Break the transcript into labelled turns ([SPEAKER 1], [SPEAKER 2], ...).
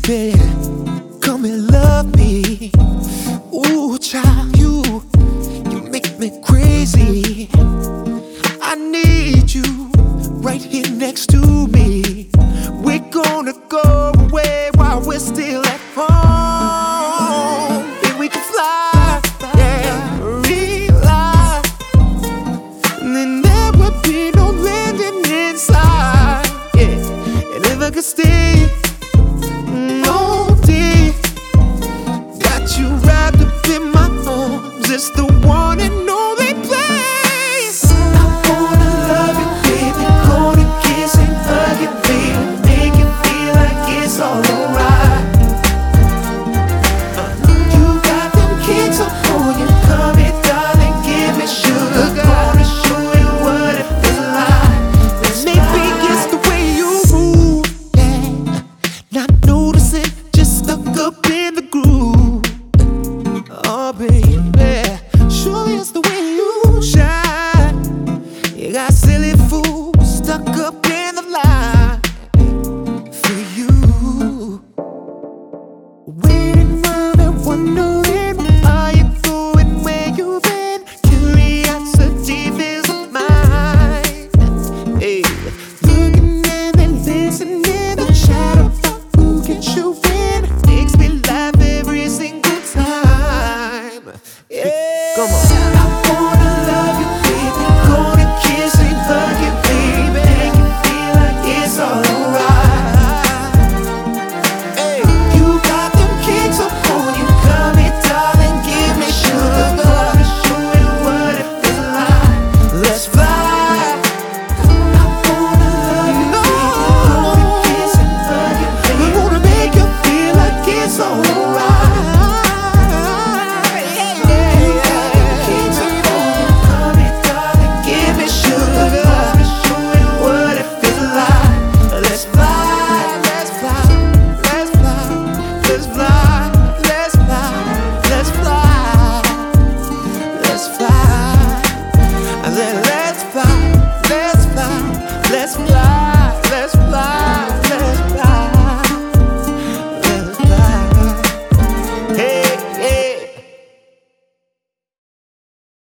[SPEAKER 1] baby, come and love me. Ooh, child, you make me crazy. I need you right here next to me. We're gonna go away while we're still at home. And we can fly, yeah, realize. And then there would be no landing inside, yeah. And if I could stay, no day, got you wrapped up in my arms. It's the one and only place. I wanna love you, baby, gonna kiss and hug you, baby, make you feel like it's all alright. You got them kicks up on you, come here, darling, give me sugar. Gonna show you what it feels like. Maybe it's the way you move, yeah. Not noticing, just stuck up in the groove. Oh, baby, surely it's the way you shine. You got silly fools stuck up in the line for you. Waiting around and wondering